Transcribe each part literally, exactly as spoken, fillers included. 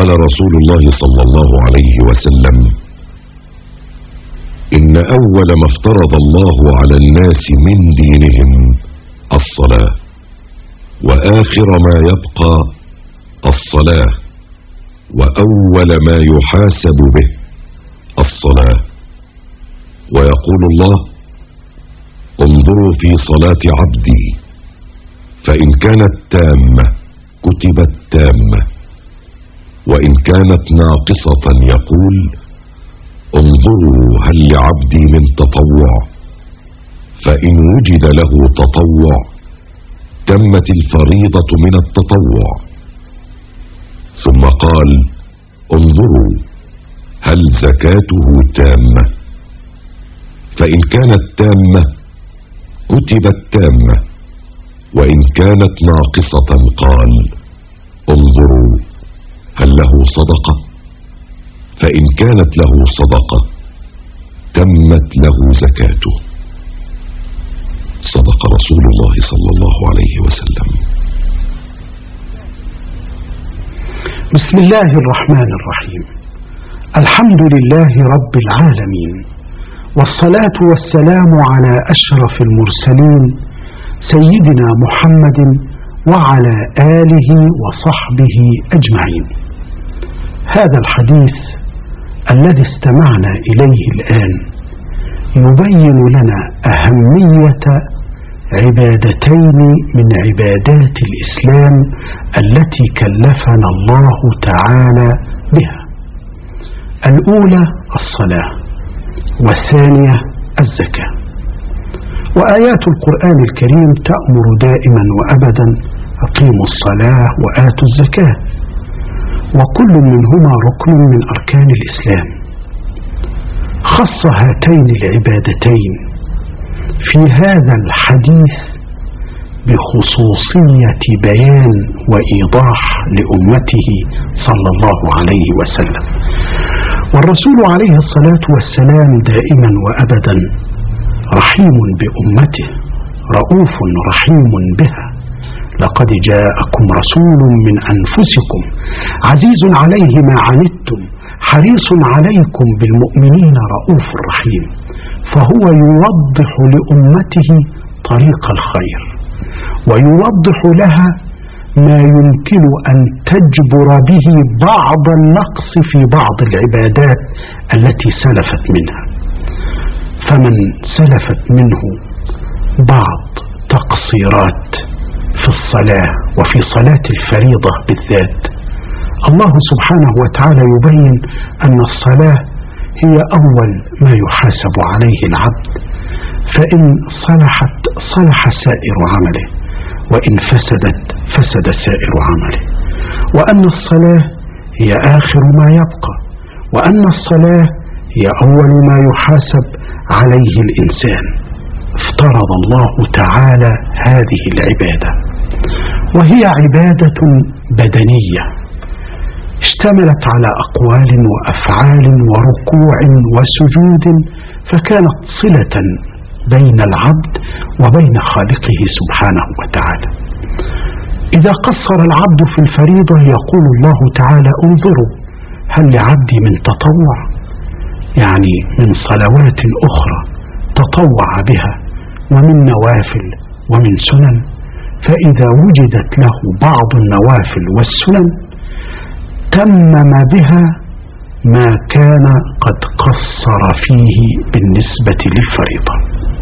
قال رسول الله صلى الله عليه وسلم: إن أول ما افترض الله على الناس من دينهم الصلاة، وآخر ما يبقى الصلاة، وأول ما يحاسب به الصلاة. ويقول الله: انظروا في صلاة عبدي فإن كانت تامة كتبت تامة، وإن كانت ناقصة يقول: انظروا هل لعبدي من تطوع، فإن وجد له تطوع تمت الفريضة من التطوع. ثم قال: انظروا هل زكاته تامة، فإن كانت تامة كتبت تامة، وإن كانت ناقصة قال: انظروا هل له صدقة، فإن كانت له صدقة تمت له زكاته. صدق رسول الله صلى الله عليه وسلم. بسم الله الرحمن الرحيم. الحمد لله رب العالمين، والصلاة والسلام على أشرف المرسلين سيدنا محمد وعلى آله وصحبه أجمعين. هذا الحديث الذي استمعنا إليه الآن يبين لنا أهمية عبادتين من عبادات الإسلام التي كلفنا الله تعالى بها: الأولى الصلاة، والثانية الزكاة. وآيات القرآن الكريم تأمر دائما وأبدا: أقيموا الصلاة وآتوا الزكاة، وكل منهما ركن من أركان الإسلام. خص هاتين العبادتين في هذا الحديث بخصوصية بيان وإيضاح لأمته صلى الله عليه وسلم. والرسول عليه الصلاة والسلام دائما وأبدا رحيم بأمته، رؤوف رحيم بها. لقد جاءكم رسول من أنفسكم عزيز عليه ما عنتم حريص عليكم بالمؤمنين رؤوف رحيم. فهو يوضح لأمته طريق الخير، ويوضح لها ما يمكن أن تجبر به بعض النقص في بعض العبادات التي سلفت منها. فمن سلفت منه بعض تقصيرات في الصلاة وفي صلاة الفريضة بالذات، الله سبحانه وتعالى يبين أن الصلاة هي أول ما يحاسب عليه العبد، فإن صلحت صلح سائر عمله، وإن فسدت فسد سائر عمله. وأن الصلاة هي آخر ما يبقى، وأن الصلاة هي أول ما يحاسب عليه الإنسان. افترض الله تعالى هذه العبادة، وهي عبادة بدنية اشتملت على أقوال وأفعال وركوع وسجود، فكانت صلة بين العبد وبين خالقه سبحانه وتعالى. إذا قصر العبد في الفريضة يقول الله تعالى: انظروا هل لعبدي من تطوع، يعني من صلوات أخرى تطوع بها، ومن نوافل ومن سنن. فإذا وجدت له بعض النوافل والسنن تمم بها ما كان قد قصر فيه بالنسبة للفريضة.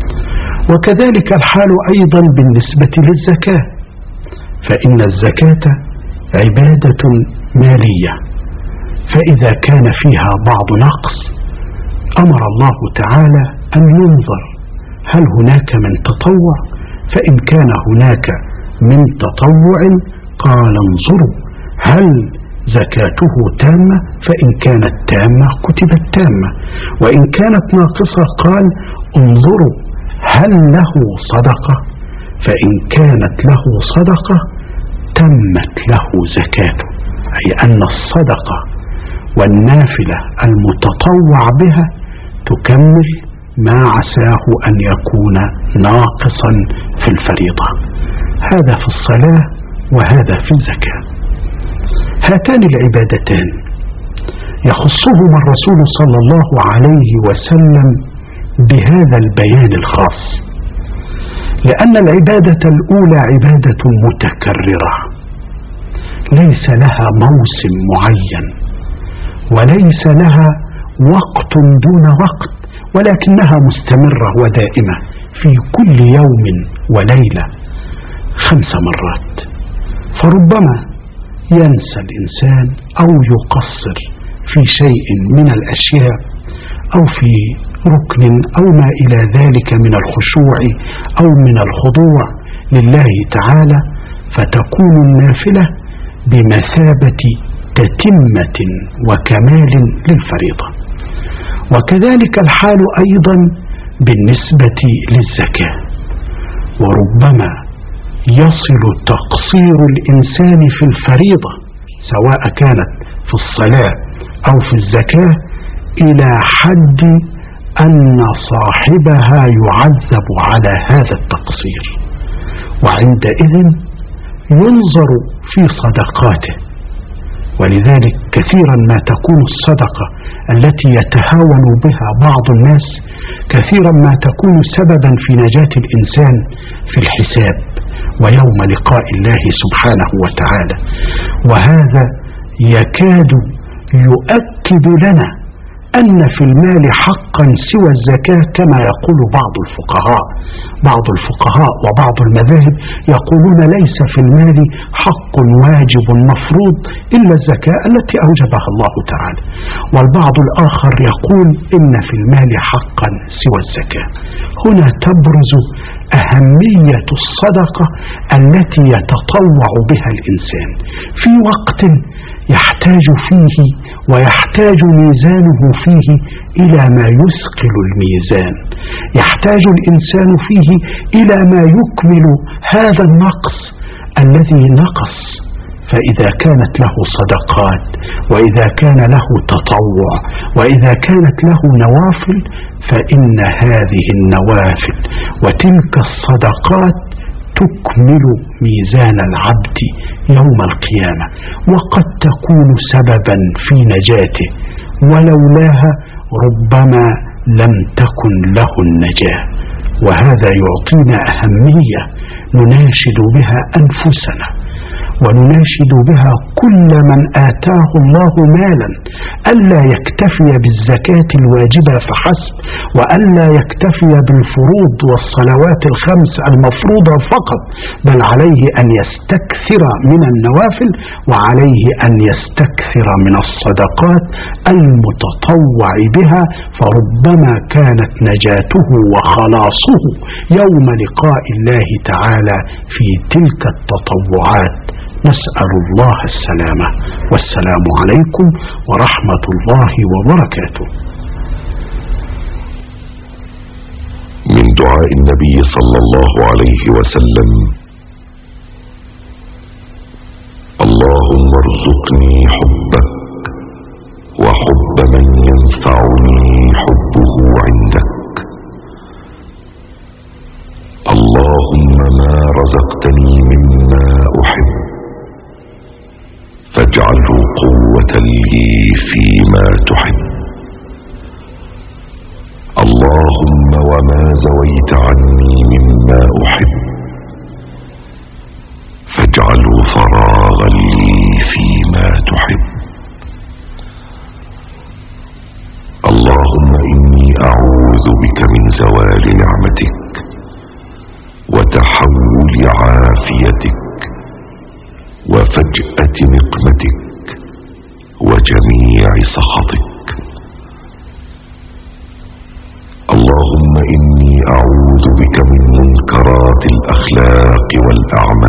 وكذلك الحال أيضا بالنسبة للزكاة، فإن الزكاة عبادة مالية، فإذا كان فيها بعض نقص أمر الله تعالى أن ينظر هل هناك من تطوع، فإن كان هناك من تطوع قال: انظروا هل زكاته تامة، فإن كانت تامة كتبت تامة، وإن كانت ناقصة قال: انظروا هل له صدقة، فإن كانت له صدقة تمت له زكاته. أي أن الصدقة والنافلة المتطوع بها تكمل ما عساه أن يكون ناقصا في الفريضة. هذا في الصلاة وهذا في الزكاة. هاتان العبادتان يخصهما الرسول صلى الله عليه وسلم بهذا البيان الخاص، لأن العبادة الأولى عبادة متكررة ليس لها موسم معين وليس لها وقت دون وقت، ولكنها مستمرة ودائمة في كل يوم وليلة خمس مرات. فربما ينسى الإنسان أو يقصر في شيء من الأشياء أو في ركن أو ما إلى ذلك من الخشوع أو من الخضوع لله تعالى، فتكون النافلة بمثابة تتمة وكمال للفريضة. وكذلك الحال أيضا بالنسبة للزكاة، وربما يصل تقصير الإنسان في الفريضة سواء كانت في الصلاة أو في الزكاة إلى حد أن صاحبها يعذب على هذا التقصير، وعندئذ ينظر في صدقاته. ولذلك كثيرا ما تكون الصدقة التي يتهاون بها بعض الناس كثيرا ما تكون سببا في نجاة الإنسان في الحساب ويوم لقاء الله سبحانه وتعالى. وهذا يكاد يؤكد لنا أن في المال حقا سوى الزكاة، كما يقول بعض الفقهاء بعض الفقهاء وبعض المذاهب يقولون ليس في المال حق واجب مفروض إلا الزكاة التي أوجبها الله تعالى، والبعض الآخر يقول إن في المال حقا سوى الزكاة. هنا تبرز أهمية الصدقة التي يتطوع بها الإنسان في وقت يحتاج فيه ويحتاج ميزانه فيه إلى ما يثقل الميزان، يحتاج الإنسان فيه إلى ما يكمل هذا النقص الذي نقص. فإذا كانت له صدقات وإذا كان له تطوع وإذا كانت له نوافل، فإن هذه النوافل وتلك الصدقات تكمل ميزان العبد يوم القيامة، وقد تكون سببا في نجاته، ولولاها ربما لم تكن له النجاة. وهذا يعطينا أهمية نناشد بها أنفسنا ونناشد بها كل من آتاه الله مالا ألا يكتفي بالزكاة الواجبة فحسب، وألا يكتفي بالفروض والصلوات الخمس المفروضة فقط، بل عليه أن يستكثر من النوافل، وعليه أن يستكثر من الصدقات المتطوع بها، فربما كانت نجاته وخلاصه يوم لقاء الله تعالى في تلك التطوعات. نسأل الله السلامة، والسلام عليكم ورحمة الله وبركاته. من دعاء النبي صلى الله عليه وسلم: اللهم ارزقني حبك وحب من ينفعني حبه عندك. اللهم ما رزقتني مما أحب فاجعله قوة لي فيما تحب. اللهم وما زويت عني مما أحب فاجعله فراغا لي فيما تحب. اللهم إني أعوذ بك من زوال نعمتك وتحول عافيتك وفجأة نقمتك وجميع سخطك. اللهم إني أعوذ بك من منكرات الأخلاق والأعمال